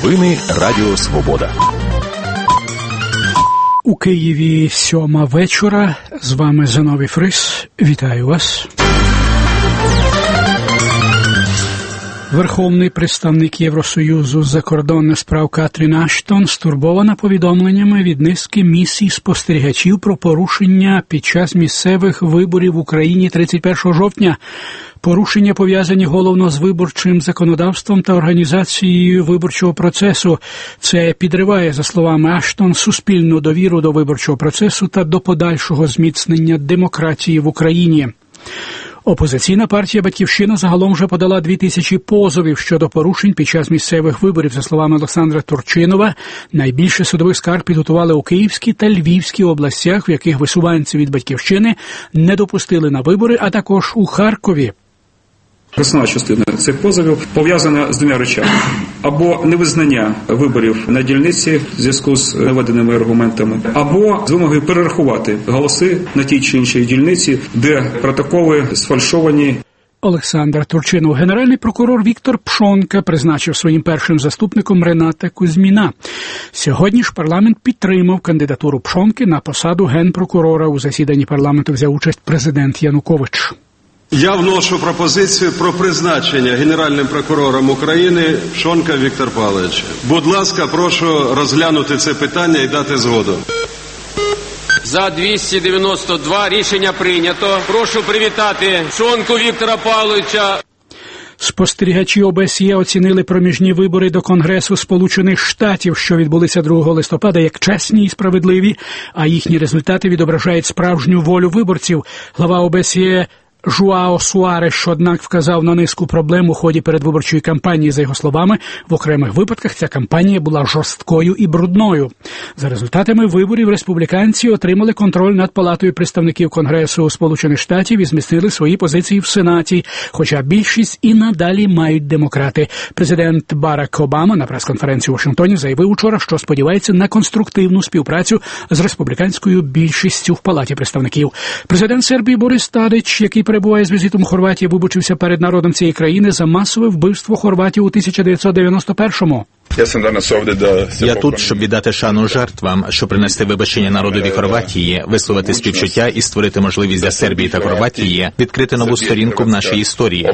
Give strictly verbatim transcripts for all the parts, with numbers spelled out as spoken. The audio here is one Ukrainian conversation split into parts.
Новини Радіо Свобода. У Києві сьома вечора. З вами Зиновій Фрис. Вітаю вас. Верховний представник Євросоюзу з закордонних справ Катрін Аштон стурбована повідомленнями від низки місій спостерігачів про порушення під час місцевих виборів в Україні тридцять першого жовтня. Порушення пов'язані головно з виборчим законодавством та організацією виборчого процесу. Це підриває, за словами Аштон, суспільну довіру до виборчого процесу та до подальшого зміцнення демократії в Україні. Опозиційна партія «Батьківщина» загалом вже подала дві тисячі позовів щодо порушень під час місцевих виборів. За словами Олександра Турчинова, найбільше судових скарг підготували у Київській та Львівській областях, в яких висуванці від «Батьківщини» не допустили на вибори, а також у Харкові. Основна частина цих позовів пов'язана з двома речами. Або невизнання виборів на дільниці в зв'язку з наведеними аргументами, або з вимогою перерахувати голоси на тій чи іншій дільниці, де протоколи сфальшовані. Олександр Турчинов. Генеральний прокурор Віктор Пшонка призначив своїм першим заступником Рената Кузьміна. Сьогодні ж парламент підтримав кандидатуру Пшонки на посаду генпрокурора. У засіданні парламенту взяв участь президент Янукович. Я вношу пропозицію про призначення Генеральним прокурором України Пшонка Віктора Павловича. Будь ласка, прошу розглянути це питання і дати згоду. За двісті дев'яносто два рішення прийнято. Прошу привітати Пшонку Віктора Павловича. Спостерігачі О Б С Є оцінили проміжні вибори до Конгресу Сполучених Штатів, що відбулися другого листопада, як чесні і справедливі, а їхні результати відображають справжню волю виборців. Глава О Б С Є Жуао Суареш, однак, вказав на низку проблем у ході передвиборчої кампанії. За його словами, в окремих випадках ця кампанія була жорсткою і брудною. За результатами виборів республіканці отримали контроль над Палатою представників Конгресу Сполучених Штатів і зміцнили свої позиції в Сенаті, хоча більшість і надалі мають демократи. Президент Барак Обама на прес-конференції у Вашингтоні заявив учора, що сподівається на конструктивну співпрацю з республіканською більшістю в Палаті представників. Президент Сербії Борис Тадич, який перебуває з візитом у Хорватії, вибачився перед народом цієї країни за масове вбивство Хорватів у тисяча дев'ятсот дев'яносто першому. Я тут, щоб віддати шану жертвам, щоб принести вибачення народові Хорватії, висловити співчуття і створити можливість для Сербії та Хорватії відкрити нову сторінку в нашій історії.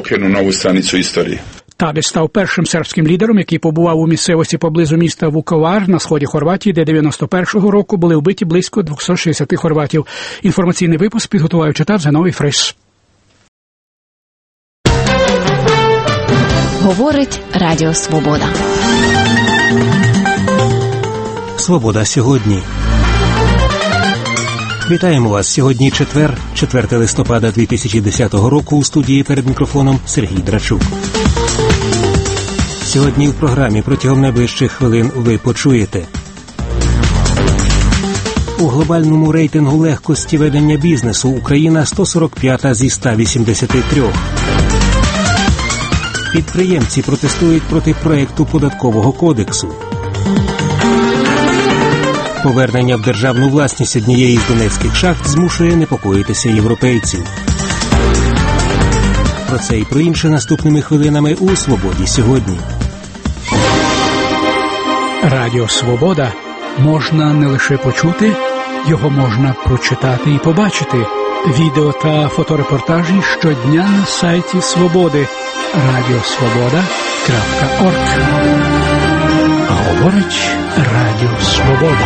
Тадич став першим сербським лідером, який побував у місцевості поблизу міста Вуковар на сході Хорватії, де дев'яносто першого року були вбиті близько двісті шістдесят хорватів. Інформаційний випуск підготував і читав Зиновій Фрис. Говорить Радіо Свобода. Свобода сьогодні. Вітаємо вас. Сьогодні четвер, четвертого листопада дві тисячі десятого року. У студії перед мікрофоном Сергій Драчук. Сьогодні в програмі протягом найближчих хвилин ви почуєте. У глобальному рейтингу легкості ведення бізнесу Україна сто сорок п'ята зі ста вісімдесяти трьох. Підприємці протестують проти проекту податкового кодексу. Повернення в державну власність однієї з донецьких шахт змушує непокоїтися європейців. Про це і про інше наступними хвилинами у «Свободі сьогодні». Радіо «Свобода» можна не лише почути, його можна прочитати і побачити. Відео та фоторепортажі щодня на сайті «Свободи» радіосвобода крапка орг. Говорить Радіо Свобода.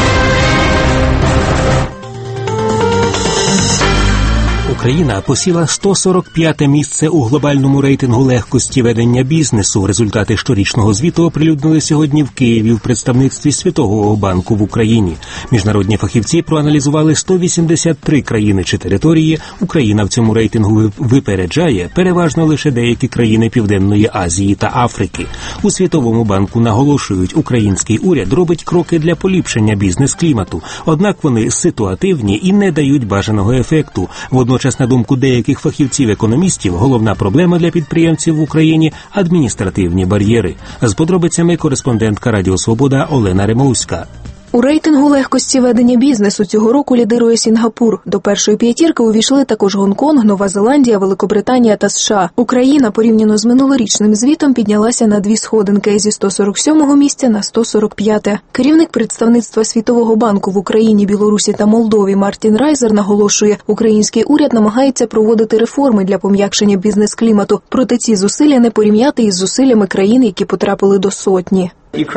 Україна посіла сто сорок п'яте місце у глобальному рейтингу легкості ведення бізнесу. Результати щорічного звіту оприлюднили сьогодні в Києві в представництві Світового банку в Україні. Міжнародні фахівці проаналізували сто вісімдесят три країни чи території. Україна в цьому рейтингу випереджає переважно лише деякі країни Південної Азії та Африки. У Світовому банку наголошують, український уряд робить кроки для поліпшення бізнес-клімату, однак вони ситуативні і не дають бажаного ефекту. Водночас, на думку деяких фахівців-економістів, головна проблема для підприємців в Україні – адміністративні бар'єри. З подробицями кореспондентка Радіо Свобода Олена Ремовська. У рейтингу легкості ведення бізнесу цього року лідирує Сінгапур. До першої п'ятірки увійшли також Гонконг, Нова Зеландія, Великобританія та США. Україна порівняно з минулорічним звітом піднялася на дві сходинки зі сто сорок сьомого місця на сто сорок п'яте. Керівник представництва Світового банку в Україні, Білорусі та Молдові Мартін Райзер наголошує, український уряд намагається проводити реформи для пом'якшення бізнес-клімату, проте ці зусилля не порівняти із зусиллями країн, які потрапили до сотні.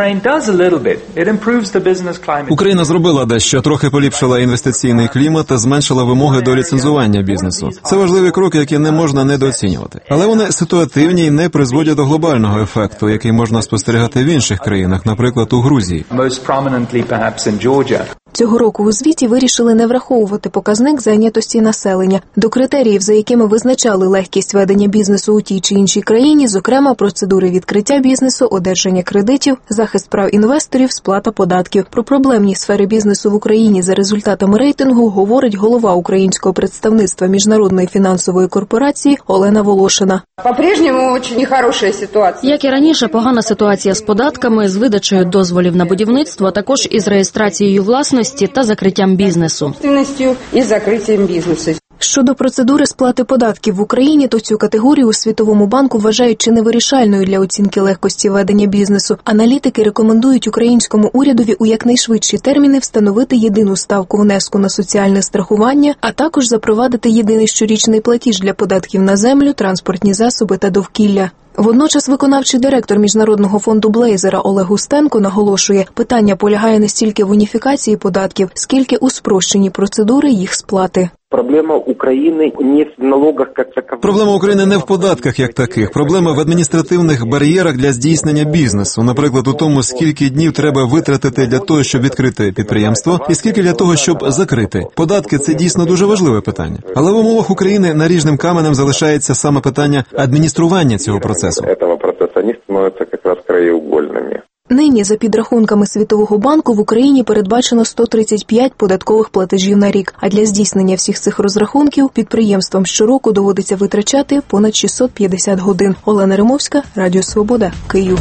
Україна зробила дещо, трохи поліпшила інвестиційний клімат та зменшила вимоги до ліцензування бізнесу. Це важливі кроки, які не можна недооцінювати. Але вони ситуативні і не призводять до глобального ефекту, який можна спостерігати в інших країнах, наприклад, у Грузії. Цього року у звіті вирішили не враховувати показник зайнятості населення. До критеріїв, за якими визначали легкість ведення бізнесу у тій чи іншій країні, зокрема, процедури відкриття бізнесу, одержання кредитів, захист прав інвесторів, сплата податків. Про проблемні сфери бізнесу в Україні за результатами рейтингу говорить голова українського представництва Міжнародної фінансової корпорації Олена Волошина. По-прежнему дуже нехороша ситуація. Як і раніше, погана ситуація з податками, з видачею дозволів на будівництво, а також із реєстрацією власності та закриттям бізнесу. І закриттям бізнесу. Щодо процедури сплати податків в Україні, то цю категорію у Світовому банку вважають чи невирішальною для оцінки легкості ведення бізнесу. Аналітики рекомендують українському урядові у якнайшвидші терміни встановити єдину ставку внеску на соціальне страхування, а також запровадити єдиний щорічний платіж для податків на землю, транспортні засоби та довкілля. Водночас виконавчий директор Міжнародного фонду Блейзера Олег Устенко наголошує, питання полягає не стільки в уніфікації податків, скільки у спрощенні процедури їх сплати. Проблема України не в налогах як такових. Проблема України не в податках як таких. Проблема в адміністративних бар'єрах для здійснення бізнесу. Наприклад, у тому, скільки днів треба витратити для того, щоб відкрити підприємство, і скільки для того, щоб закрити. Податки – це дійсно дуже важливе питання. Але в умовах України наріжним каменем залишається саме питання адміністрування цього процесу. Цього процесу вони становляться якраз краєугольними. Нині, за підрахунками Світового банку, в Україні передбачено сто тридцять п'ять податкових платежів на рік, а для здійснення всіх цих розрахунків підприємствам щороку доводиться витрачати понад шістсот п'ятдесят годин. Олена Римовська, Радіо Свобода, Київ.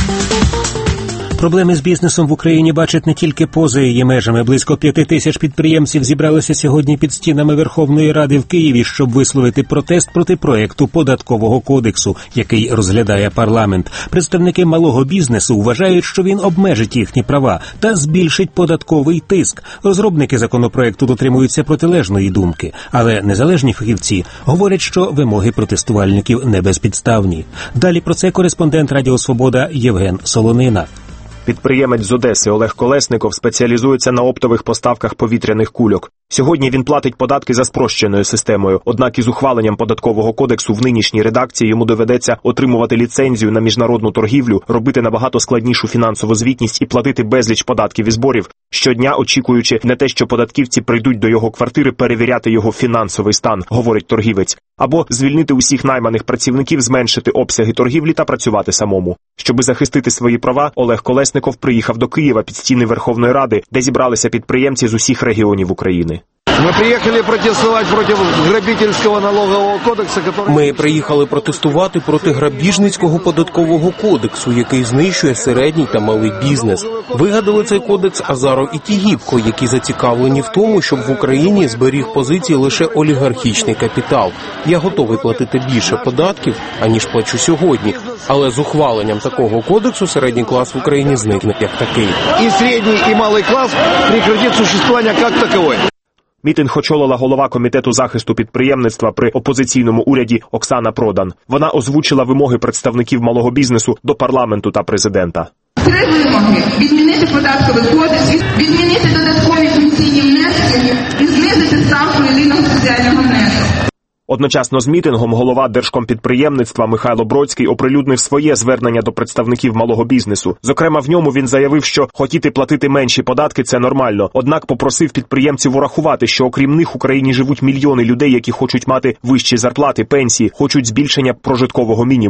Проблеми з бізнесом в Україні бачать не тільки поза її межами. Близько п'яти тисяч підприємців зібралися сьогодні під стінами Верховної Ради в Києві, щоб висловити протест проти проекту податкового кодексу, який розглядає парламент. Представники малого бізнесу вважають, що він обмежить їхні права та збільшить податковий тиск. Розробники законопроекту дотримуються протилежної думки, але незалежні фахівці говорять, що вимоги протестувальників не безпідставні. Далі про це кореспондент Радіо Свобода Євген Солонина. Підприємець з Одеси Олег Колесников спеціалізується на оптових поставках повітряних кульок. Сьогодні він платить податки за спрощеною системою, однак із ухваленням податкового кодексу в нинішній редакції йому доведеться отримувати ліцензію на міжнародну торгівлю, робити набагато складнішу фінансову звітність і платити безліч податків і зборів, щодня очікуючи не те, що податківці прийдуть до його квартири перевіряти його фінансовий стан, говорить торгівець, або звільнити усіх найманих працівників, зменшити обсяги торгівлі та працювати самому. Щоби захистити свої права, Олег Колесников приїхав до Києва під стіни Верховної Ради, де зібралися підприємці з усіх регіонів України. Ми приїхали протестувати проти грабительського налогового кодексу, який... Ми приїхали протестувати проти грабіжницького податкового кодексу, який знищує середній та малий бізнес. Вигадали цей кодекс Азаров і Тігіпко, які зацікавлені в тому, щоб в Україні зберіг позиції лише олігархічний капітал. Я готовий платити більше податків, аніж плачу сьогодні. Але з ухваленням такого кодексу середній клас в Україні зникне як такий. І середній, і малий клас прекратить существування як таковий. Мітинг очолила голова Комітету захисту підприємництва при опозиційному уряді Оксана Продан. Вона озвучила вимоги представників малого бізнесу до парламенту та президента. Три вимоги – відмінити податковий кодекс, відмінити додаткові пенсійні внески і знизити ставку єдиного соціального внеску. Одночасно з мітингом голова Держкомпідприємництва Михайло Бродський оприлюднив своє звернення до представників малого бізнесу. Зокрема, в ньому він заявив, що хотіти платити менші податки – це нормально. Однак попросив підприємців урахувати, що окрім них в Україні живуть мільйони людей, які хочуть мати вищі зарплати, пенсії, хочуть збільшення прожиткового мінімуму.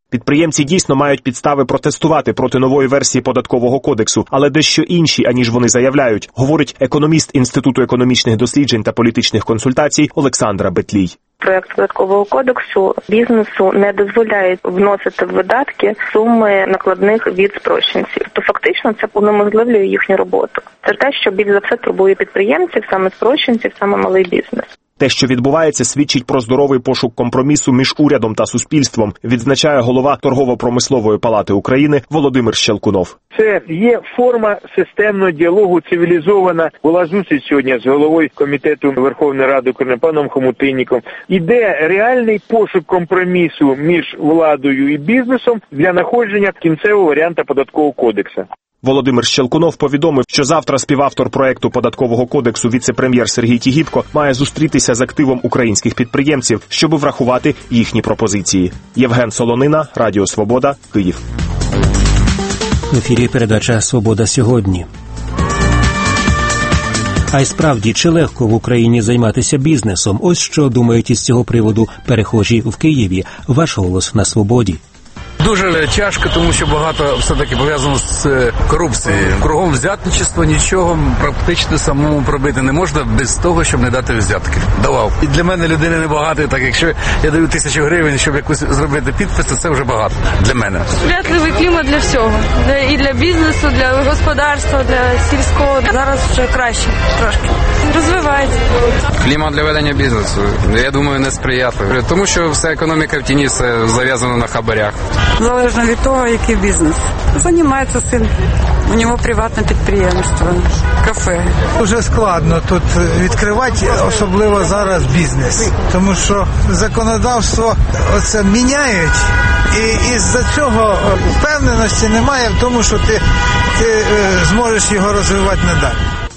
Підприємці дійсно мають підстави протестувати проти нової версії податкового кодексу, але дещо інші, аніж вони заявляють, говорить економіст Інституту економічних досліджень та політичних консультацій Олександра Бетлій. Проект податкового кодексу бізнесу не дозволяє вносити в видатки суми накладних від спрощенців. То фактично це унеможливлює їхню роботу. Це те, що більш за все турбує підприємців, саме спрощенців, саме малий бізнес. Те, що відбувається, свідчить про здоровий пошук компромісу між урядом та суспільством, відзначає голова Торгово-промислової палати України Володимир Щелкунов. Це є форма системного діалогу, цивілізована. Була зустріч сьогодні з головою комітету Верховної Ради України паном Хомутинніком. Іде реальний пошук компромісу між владою і бізнесом для знаходження кінцевого варіанту податкового кодексу. Володимир Щелкунов повідомив, що завтра співавтор проекту податкового кодексу віце-прем'єр Сергій Тігіпко має зустрітися з активом українських підприємців, щоб врахувати їхні пропозиції. Євген Солонина, Радіо Свобода, Київ. В ефірі передача «Свобода сьогодні». А й справді, чи легко в Україні займатися бізнесом? Ось що думають із цього приводу перехожі в Києві. Ваш голос на «Свободі». Дуже тяжко, тому що багато все-таки пов'язано з корупцією. Кругом взятничество, нічого практично самому пробити не можна без того, щоб не дати взятки. Давав. І для мене людини небагато, так якщо я даю тисячу гривень, щоб якусь зробити підпис, то це вже багато для мене. Сприятливий клімат для всього. І для бізнесу, для господарства, для сільського. Зараз вже краще трошки. Розвивається. Клімат для ведення бізнесу, я думаю, не сприятливий. Тому що вся економіка в тіні, все зав'язано на хабарях. Залежно від того, який бізнес. Займається син. У нього приватне підприємство, кафе. Дуже складно тут відкривати, особливо зараз бізнес. Тому що законодавство оце міняють. І із-за цього впевненості немає в тому, що ти, ти зможеш його розвивати надалі.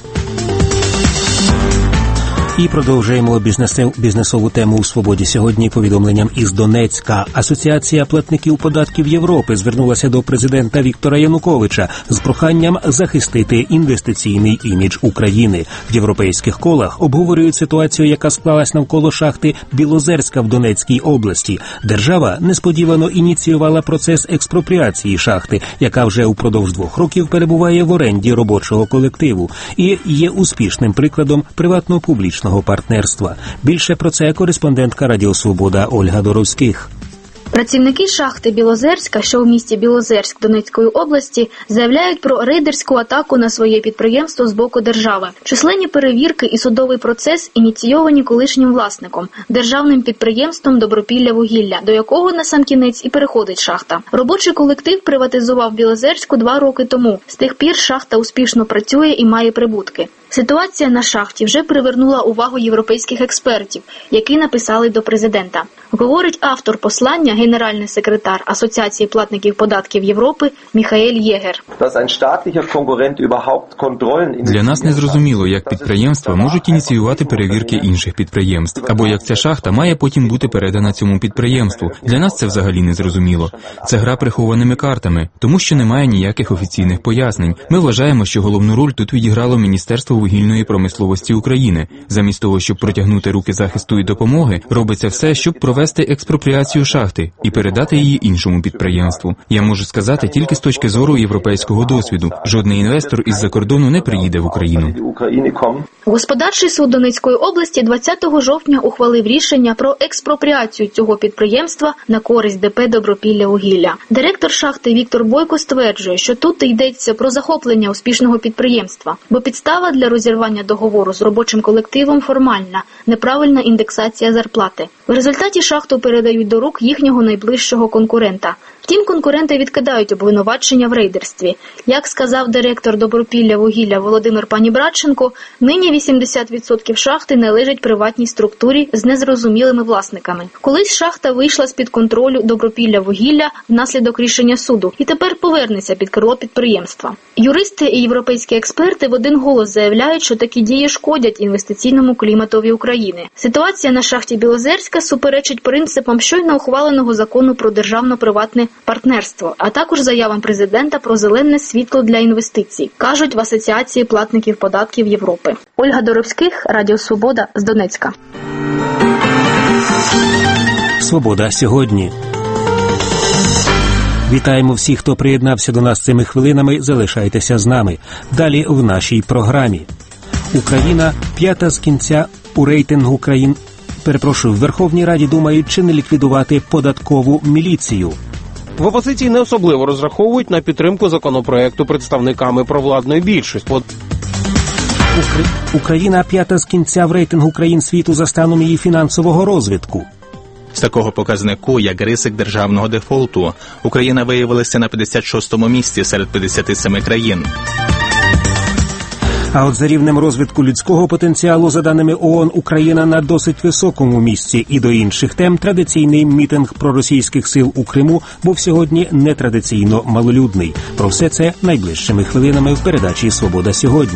І продовжуємо бізнесову тему у «Свободі сьогодні» повідомленням із Донецька. Асоціація платників податків Європи звернулася до президента Віктора Януковича з проханням захистити інвестиційний імідж України. В європейських колах обговорюють ситуацію, яка склалась навколо шахти Білозерська в Донецькій області. Держава несподівано ініціювала процес експропріації шахти, яка вже упродовж двох років перебуває в оренді робочого колективу і є успішним прикладом приватно-публічного партнерства. Більше про це кореспондентка Радіо Свобода Ольга Доровських. Працівники шахти Білозерська, що в місті Білозерськ Донецької області, заявляють про рейдерську атаку на своє підприємство з боку держави. Численні перевірки і судовий процес ініційовані колишнім власником – державним підприємством «Добропілля-вугілля», до якого насамкінець і переходить шахта. Робочий колектив приватизував Білозерську два роки тому. З тих пір шахта успішно працює і має прибутки. Ситуація на шахті вже привернула увагу європейських експертів, які написали до президента. Говорить автор послання, генеральний секретар Асоціації платників податків Європи Міхаель Єгер. Для нас не зрозуміло, як підприємства можуть ініціювати перевірки інших підприємств, або як ця шахта має потім бути передана цьому підприємству. Для нас це взагалі не зрозуміло. Це гра прихованими картами, тому що немає ніяких офіційних пояснень. Ми вважаємо, що головну роль тут відіграло Міністерство вугільної промисловості України. Замість того, щоб протягнути руки захисту і допомоги, робиться все, щоб провести експропріацію шахти і передати її іншому підприємству. Я можу сказати тільки з точки зору європейського досвіду. Жодний інвестор із-за кордону не приїде в Україну. Господарчий суд Донецької області двадцятого жовтня ухвалив рішення про експропріацію цього підприємства на користь ДП «Добропілля-вугілля». Директор шахти Віктор Бойко стверджує, що тут йдеться про захоплення успішного підприємства, бо підстава для розірвання договору з робочим колективом формальна – неправильна індексація зарплати. В результаті шахту передають до рук їхнього найближчого конкурента. Втім, конкуренти відкидають обвинувачення в рейдерстві. Як сказав директор Добропілля-вугілля Володимир Панібратченко, нині вісімдесят відсотків шахти належать приватній структурі з незрозумілими власниками. Колись шахта вийшла з-під контролю Добропілля-вугілля внаслідок рішення суду і тепер повернеться під крило підприємства. Юристи і європейські експерти в один голос заявляють, що такі дії шкодять інвестиційному кліматові України. Ситуація на шахті Білозерська суперечить принципам щойно ухваленого закону про державно-приватне партнерство, а також заявам президента про зелене світло для інвестицій, кажуть в Асоціації платників податків Європи. Ольга Доровських, Радіо Свобода з Донецька. Свобода сьогодні. Вітаємо всіх, хто приєднався до нас цими хвилинами. Залишайтеся з нами. Далі в нашій програмі. Україна п'ята з кінця у рейтингу країн. Перепрошую, в Верховній Раді думають, чи не ліквідувати податкову міліцію. В опозиції не особливо розраховують на підтримку законопроекту представниками провладної більшості. Укра... Україна п'ята з кінця в рейтингу країн світу за станом її фінансового розвитку. З такого показнику, як ризик державного дефолту, Україна виявилася на п'ятдесят шостому місці серед п'ятдесят семи країн. А от за рівнем розвитку людського потенціалу, за даними ООН, Україна на досить високому місці. І до інших тем традиційний мітинг проросійських сил у Криму був сьогодні нетрадиційно малолюдний. Про все це найближчими хвилинами в передачі «Свобода сьогодні».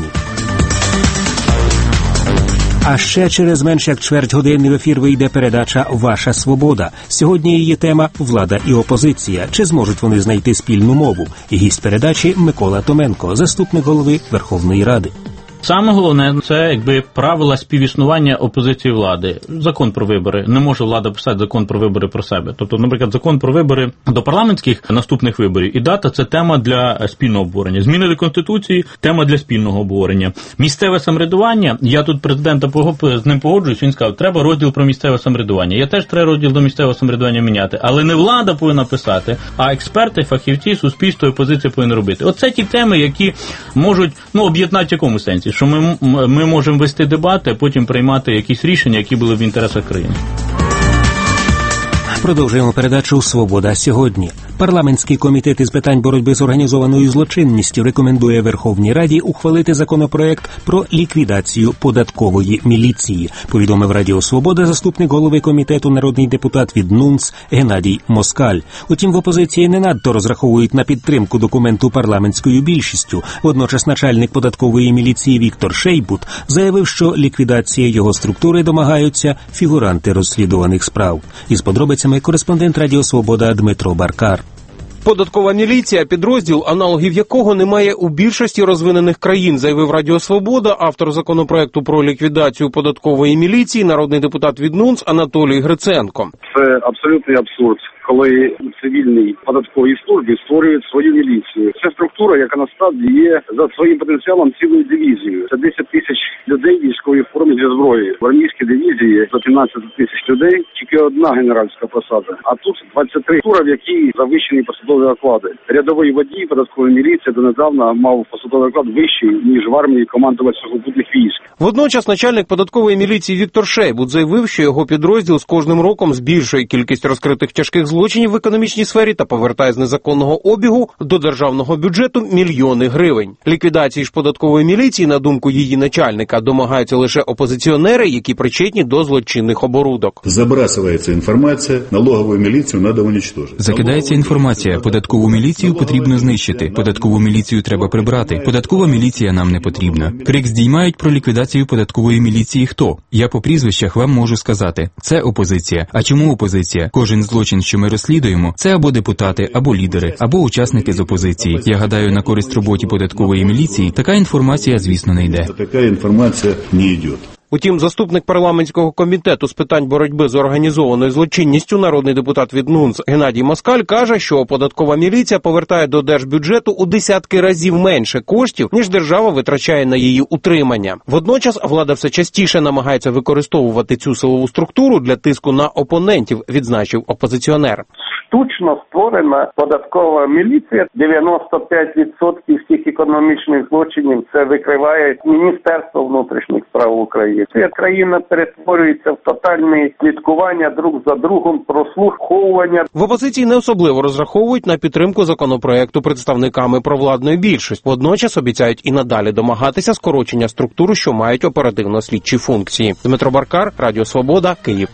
А ще через менш як чверть години в ефір вийде передача «Ваша свобода». Сьогодні її тема «Влада і опозиція». Чи зможуть вони знайти спільну мову? І гість передачі Микола Томенко, заступник голови Верховної Ради. Саме головне – це якби правила співіснування опозиції влади. Закон про вибори. Не може влада писати закон про вибори про себе. Тобто, наприклад, закон про вибори до парламентських наступних виборів і дата – це тема для спільного обговорення. Зміни до Конституції – тема для спільного обговорення. Місцеве самоврядування, я тут президента з ним погоджуюсь, він сказав, треба розділ про місцеве самоврядування. Я теж треба розділ до місцевого самоврядування міняти. Але не влада повинна писати, а експерти, фахівці, суспільство і опозиція повинні робити. Оце ті теми, які можуть ну, об'єднати в якому сенсі. Що ми, ми можемо вести дебати, а потім приймати якісь рішення, які були в інтересах країни. Продовжуємо передачу «Свобода сьогодні». Парламентський комітет із питань боротьби з організованою злочинністю рекомендує Верховній Раді ухвалити законопроект про ліквідацію податкової міліції, повідомив Радіо Свобода заступник голови комітету, народний депутат від НУНС Геннадій Москаль. Утім, в опозиції не надто розраховують на підтримку документу парламентською більшістю. Водночас начальник податкової міліції Віктор Шейбут заявив, що ліквідація його структури домагаються фігуранти розслідуваних справ. Із подробицями кореспондент Радіо Свобода Дмитро Баркар. Податкова міліція – підрозділ, аналогів якого немає у більшості розвинених країн, заявив Радіо Свобода, автор законопроекту про ліквідацію податкової міліції, народний депутат від НУНС Анатолій Гриценко. Це абсолютний абсурд, коли у цивільній податковій службі створюють свою міліцію. Це структура, яка насправді є за своїм потенціалом цілою дивізією. Це десять тисяч людей військової форми зі зброєю. В армійській дивізії за п'ятнадцять тисяч людей тільки одна генеральська посада. А тут двадцять три структури, в якій завищені посадові оклади. Рядовий водій податкової міліції донедавна мав посадовий оклад вищий, ніж в армії командувач сухопутних військ. Водночас начальник податкової міліції Віктор Шейбут заявив, що його підрозділ з кожним роком збільшує кількість розкритих тяжких злочинів в економічній сфері та повертає з незаконного обігу до державного бюджету мільйони гривень. Ліквідації ж податкової міліції, на думку її начальника, домагаються лише опозиціонери, які причетні до злочинних оборудок. Забрасується інформація, налогову міліцію треба уничтожити. Закидається інформація, податкову міліцію потрібно знищити, податкову міліцію треба прибрати, податкова міліція нам не потрібна. Крик здіймають про ліквідацію податкової міліції хто? Я по прізвищах вам можу сказати. Це опозиція. А чому опозиція? Кожен злочин, що ми розслідуємо, це або депутати, або лідери, або учасники з опозиції. Я гадаю, на користь роботі податкової міліції така інформація, звісно, не йде. Така інформація не йде. Утім, заступник парламентського комітету з питань боротьби з організованою злочинністю, народний депутат від НУНС Геннадій Москаль, каже, що податкова міліція повертає до держбюджету у десятки разів менше коштів, ніж держава витрачає на її утримання. Водночас влада все частіше намагається використовувати цю силову структуру для тиску на опонентів, відзначив опозиціонер. Штучно створена податкова міліція. дев'яносто п'ять відсотків всіх економічних злочинів це викриває Міністерство внутрішніх справ України. Ця країна перетворюється в тотальне слідкування друг за другом, прослуховування. В опозиції не особливо розраховують на підтримку законопроекту представниками провладної більшості. Водночас обіцяють і надалі домагатися скорочення структур, що мають оперативно-слідчі функції. Дмитро Баркар, Радіо Свобода, Київ.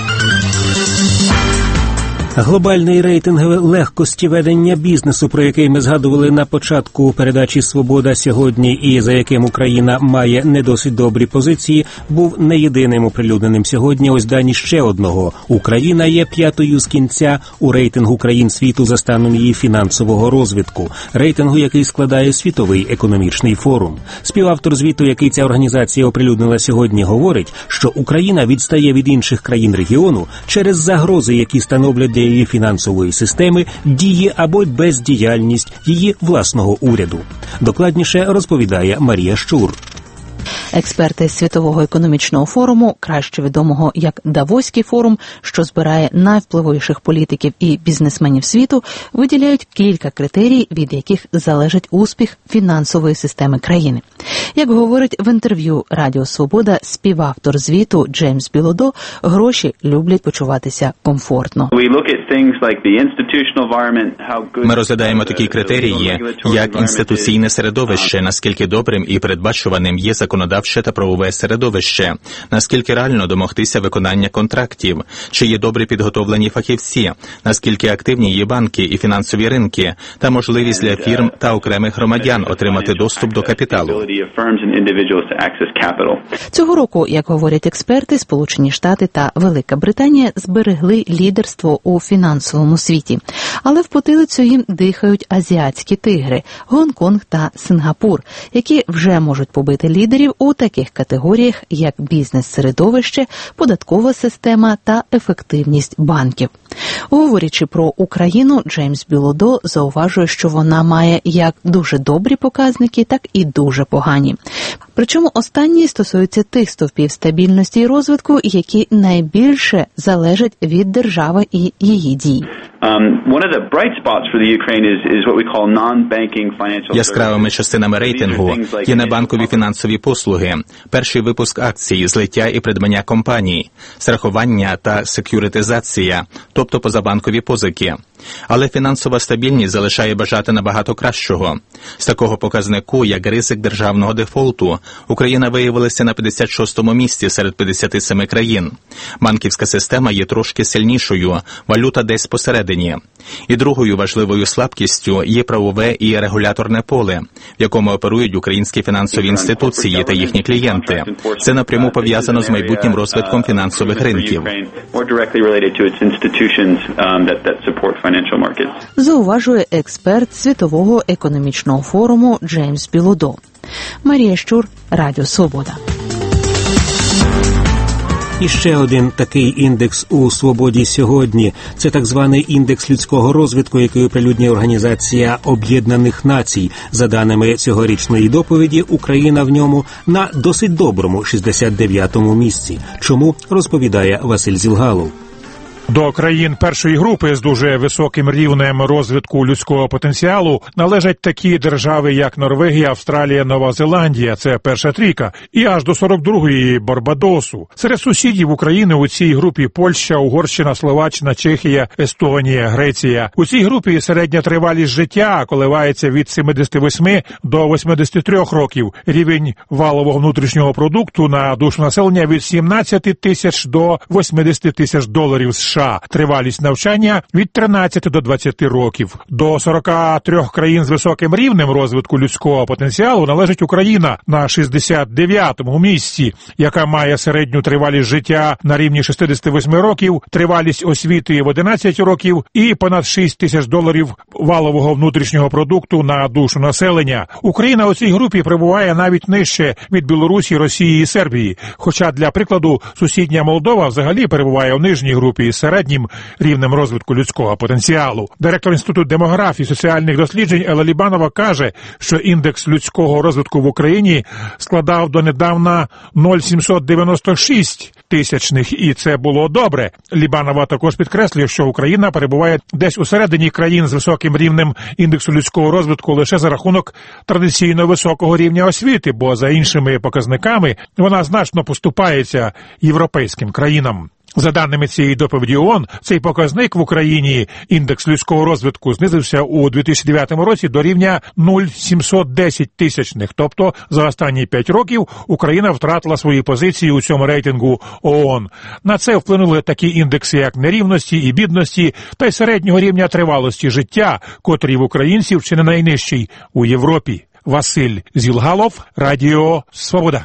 Глобальний рейтинг легкості ведення бізнесу, про який ми згадували на початку передачі «Свобода сьогодні» і за яким Україна має не досить добрі позиції, був не єдиним оприлюдненим сьогодні. Ось дані ще одного. Україна є п'ятою з кінця у рейтингу країн світу за станом її фінансового розвитку. Рейтингу, який складає Світовий економічний форум. Співавтор звіту, який ця організація оприлюднила сьогодні, говорить, що Україна відстає від інших країн регіону через загрози, які становлять для глобальної фінансової системи, дії або бездіяльність її власного уряду. Докладніше розповідає Марія Щур. Експерти Світового економічного форуму, краще відомого як Давоський форум, що збирає найвпливовіших політиків і бізнесменів світу, виділяють кілька критерій, від яких залежить успіх фінансової системи країни. Як говорить в інтерв'ю Радіо Свобода співавтор звіту Джеймс Білодо, гроші люблять почуватися комфортно. Ми розглядаємо такі критерії, як інституційне середовище, наскільки добрим і передбачуваним є законодавче та правове середовище, наскільки реально домогтися виконання контрактів, чи є добре підготовлені фахівці, наскільки активні є банки і фінансові ринки, та можливість для фірм та окремих громадян отримати доступ до капіталу. Цього року, як говорять експерти, Сполучені Штати та Велика Британія зберегли лідерство у фінансовому світі. Але в потилицю їм дихають азіатські тигри – Гонконг та Сингапур, які вже можуть побити лідерів у таких категоріях, як бізнес-середовище, податкова система та ефективність банків. Говорячи про Україну, Джеймс Білодо зауважує, що вона має як дуже добрі показники, так і дуже погані. Причому останні стосуються тих стовпів стабільності і розвитку, які найбільше залежать від держави і її дій. Яскравими частинами рейтингу є небанкові фінансові послуги, перший випуск акцій, злиття і придбання компаній, страхування та секюритизація, тобто позабанкові позики. Але фінансова стабільність залишає бажати набагато кращого. З такого показнику, як ризик державного дефолту, Україна виявилася на п'ятдесят шостому місці серед п'ятдесят семи країн. Банківська система є трошки сильнішою, валюта десь посередині. І другою важливою слабкістю є правове і регуляторне поле, в якому оперують українські фінансові інституції та їхні клієнти. Це напряму пов'язано з майбутнім розвитком фінансових ринків. Зауважує експерт Світового економічного форуму Джеймс Білодо. Марія Щур, Радіо Свобода. І ще один такий індекс у «Свободі» сьогодні. Це так званий індекс людського розвитку, який оприлюднює Організація Об'єднаних Націй. За даними цьогорічної доповіді, Україна в ньому на досить доброму шістдесят дев'ятому місці. Чому, розповідає Василь Зілгалов. До країн першої групи з дуже високим рівнем розвитку людського потенціалу належать такі держави, як Норвегія, Австралія, Нова Зеландія, це перша трійка, і аж до сорок другої Барбадосу. Серед сусідів України у цій групі Польща, Угорщина, Словаччина, Чехія, Естонія, Греція. У цій групі середня тривалість життя коливається від сімдесят восьми до восьмидесяти трьох років. Рівень валового внутрішнього продукту на душу населення від сімнадцяти тисяч до восьмидесяти тисяч доларів США. Тривалість навчання від тринадцяти до двадцяти років. До сорока трьох країн з високим рівнем розвитку людського потенціалу належить Україна на шістдесят дев'ятому місці, яка має середню тривалість життя на рівні шістдесяти восьми років, тривалість освіти в одинадцять років і понад шість тисяч доларів валового внутрішнього продукту на душу населення. Україна у цій групі перебуває навіть нижче від Білорусі, Росії і Сербії. Хоча, для прикладу, сусідня Молдова взагалі перебуває в нижній групі з середнім рівнем розвитку людського потенціалу. Директор Інституту демографії і соціальних досліджень Елла Лібанова каже, що індекс людського розвитку в Україні складав донедавна нуль цілих сімсот дев'яносто шість тисячних, і це було добре. Лібанова також підкреслює, що Україна перебуває десь у середині країн з високим рівнем індексу людського розвитку лише за рахунок традиційно високого рівня освіти, бо за іншими показниками вона значно поступається європейським країнам. За даними цієї доповіді ООН, цей показник в Україні, індекс людського розвитку, знизився у дві тисячі дев'ятому році до рівня нуль цілих сімсот десять тисячних. Тобто за останні п'ять років Україна втратила свої позиції у цьому рейтингу ООН. На це вплинули такі індекси, як нерівності і бідності, та й середнього рівня тривалості життя, котрий в українців чи не найнижчий у Європі. Василь Зілгалов, Радіо Свобода.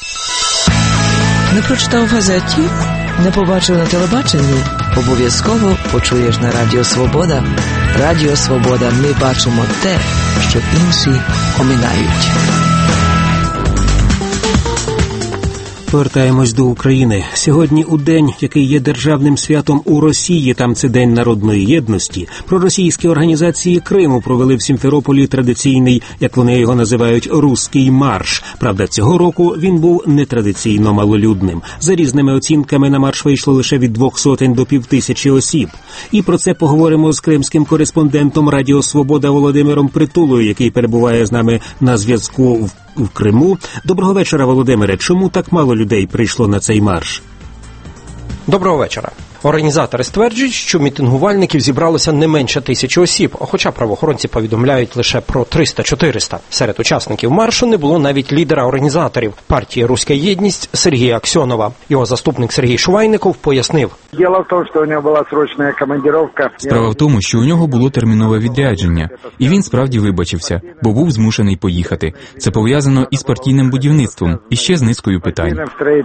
Не прочитав в газеті? Не побачив на телебаченні? Обов'язково почуєш на Радіо Свобода. Радіо Свобода. Ми бачимо те, що інші оминають. Повертаємось до України. Сьогодні у день, який є державним святом у Росії, там це День народної єдності, проросійські організації Криму провели в Сімферополі традиційний, як вони його називають, «Руський марш». Правда, цього року він був нетрадиційно малолюдним. За різними оцінками на марш вийшло лише від двох сотень до півтисячі осіб. І про це поговоримо з кримським кореспондентом Радіо Свобода Володимиром Притулою, який перебуває з нами на зв'язку в в Криму. Доброго вечора, Володимире. Чому так мало людей прийшло на цей марш? Доброго вечора. Організатори стверджують, що мітингувальників зібралося не менше тисячі осіб, хоча правоохоронці повідомляють лише про триста-чотириста. Серед учасників маршу не було навіть лідера організаторів партії «Руська єдність» Сергія Аксьонова. Його заступник Сергій Шувайников пояснив. Діло в тому, що у нього була срочна командировка. Справа в тому, що у нього було термінове відрядження, і він справді вибачився, бо був змушений поїхати. Це пов'язано із партійним будівництвом, і ще з низкою питань.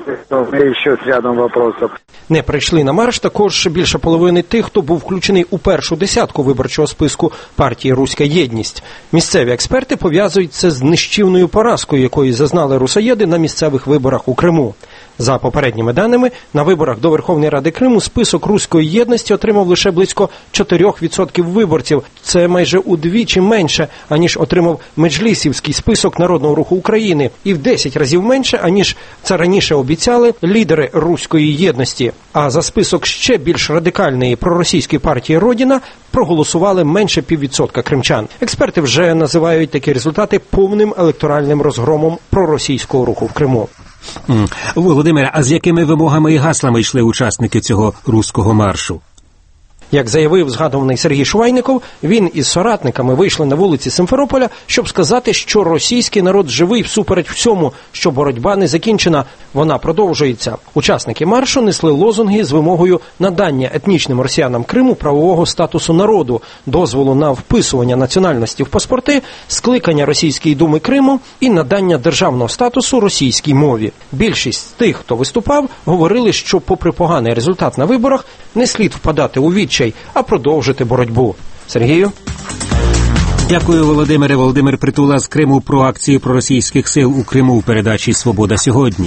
Не прийшли на марш також більше половини тих, хто був включений у першу десятку виборчого списку партії «Руська єдність». Місцеві експерти пов'язують це з нищівною поразкою, якої зазнали русоєди на місцевих виборах у Криму. За попередніми даними, на виборах до Верховної Ради Криму список «Руської єдності» отримав лише близько чотирьох відсотків виборців. Це майже удвічі менше, аніж отримав меджлісівський список Народного руху України. І в десять разів менше, аніж це раніше обіцяли лідери «Руської єдності». А за список ще більш радикальної проросійської партії «Родіна» проголосували менше піввідсотка кримчан. Експерти вже називають такі результати повним електоральним розгромом проросійського руху в Криму. Володимире, а з якими вимогами і гаслами йшли учасники цього руського маршу? Як заявив згадуваний Сергій Шувайников, він із соратниками вийшли на вулиці Симферополя, щоб сказати, що російський народ живий всупереч всьому, що боротьба не закінчена, вона продовжується. Учасники маршу несли лозунги з вимогою надання етнічним росіянам Криму правового статусу народу, дозволу на вписування національності в паспорти, скликання Російської думи Криму і надання державного статусу російській мові. Більшість з тих, хто виступав, говорили, що попри поганий результат на виборах, не слід впадати у відчай, а продовжити боротьбу. Сергію? Дякую, Володимире. Володимир Притула з Криму про акції проросійських сил у Криму у передачі «Свобода сьогодні».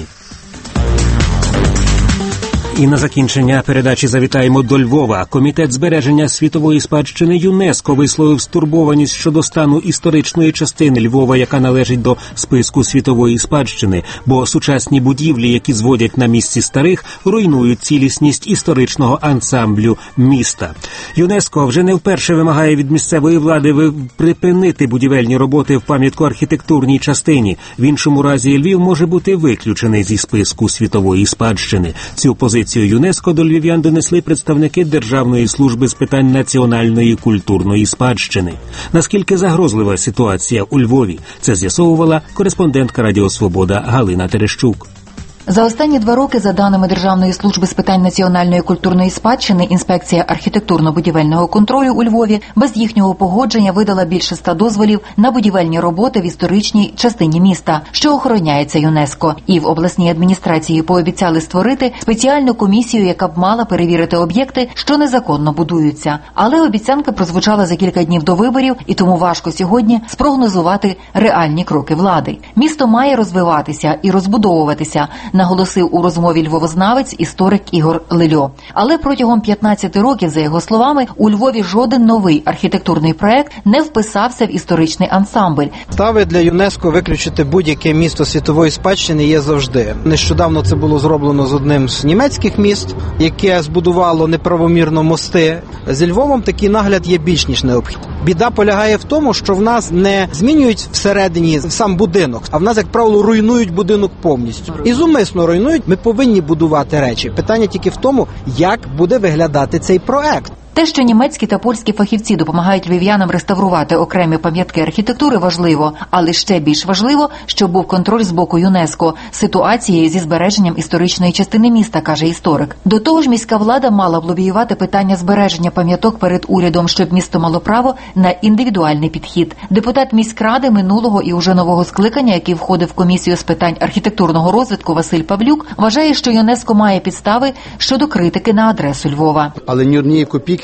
І на закінчення передачі завітаємо до Львова. Комітет збереження світової спадщини ЮНЕСКО висловив стурбованість щодо стану історичної частини Львова, яка належить до списку світової спадщини, бо сучасні будівлі, які зводять на місці старих, руйнують цілісність історичного ансамблю міста. ЮНЕСКО вже не вперше вимагає від місцевої влади припинити будівельні роботи в пам'ятко-архітектурній частині. В іншому разі Львів може бути виключений зі списку світової спадщини. Цю позицію ЮНЕСКО до львів'ян донесли представники Державної служби з питань національної культурної спадщини. Наскільки загрозлива ситуація у Львові, це з'ясовувала кореспондентка Радіо Свобода Галина Терещук. За останні два роки, за даними Державної служби з питань національної культурної спадщини, інспекція архітектурно-будівельного контролю у Львові без їхнього погодження видала більше ста дозволів на будівельні роботи в історичній частині міста, що охороняється ЮНЕСКО. І в обласній адміністрації пообіцяли створити спеціальну комісію, яка б мала перевірити об'єкти, що незаконно будуються. Але обіцянка прозвучала за кілька днів до виборів, і тому важко сьогодні спрогнозувати реальні кроки влади. Місто має розвиватися і розбудовуватися, наголосив у розмові львовознавець, історик Ігор Лильо. Але протягом п'ятнадцяти років, за його словами, у Львові жоден новий архітектурний проект не вписався в історичний ансамбль. Стави для ЮНЕСКО виключити будь-яке місто світової спадщини є завжди. Нещодавно це було зроблено з одним з німецьких міст, яке збудувало неправомірно мости. Зі Львовом такий нагляд є більш ніж необхідний. Біда полягає в тому, що в нас не змінюють всередині сам будинок, а в нас, як правило, руйнують будинок повністю. І зумисно руйнують, ми повинні будувати речі. Питання тільки в тому, як буде виглядати цей проект. Те, що німецькі та польські фахівці допомагають львів'янам реставрувати окремі пам'ятки архітектури, важливо. Але ще більш важливо, щоб був контроль з боку ЮНЕСКО ситуацією зі збереженням історичної частини міста, каже історик. До того ж, міська влада мала б лобіювати питання збереження пам'яток перед урядом, щоб місто мало право на індивідуальний підхід. Депутат міськради минулого і уже нового скликання, який входив в комісію з питань архітектурного розвитку, Василь Павлюк, вважає, що ЮНЕСКО має підстави щодо критики на адресу Львова. Але ні однієї копійки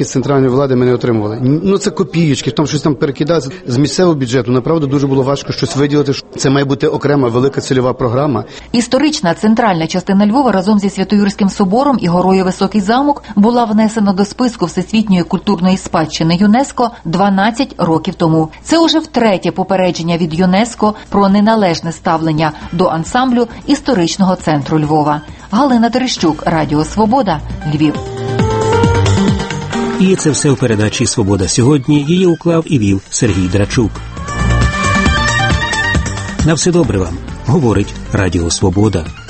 копійки з центральної влади ми не отримували. Ну це копійочки, там щось там перекидається з місцевого бюджету. Направду дуже було важко щось виділити. Це має бути окрема велика цільова програма. Історична центральна частина Львова разом зі Свято-Юрським собором і горою Високий замок була внесена до списку Всесвітньої культурної спадщини ЮНЕСКО дванадцять років тому. Це уже втретє попередження від ЮНЕСКО про неналежне ставлення до ансамблю історичного центру Львова. Галина Терещук, Радіо Свобода, Львів. І це все в передачі «Свобода сьогодні». Її уклав і вів Сергій Драчук. На все добре вам, говорить Радіо Свобода.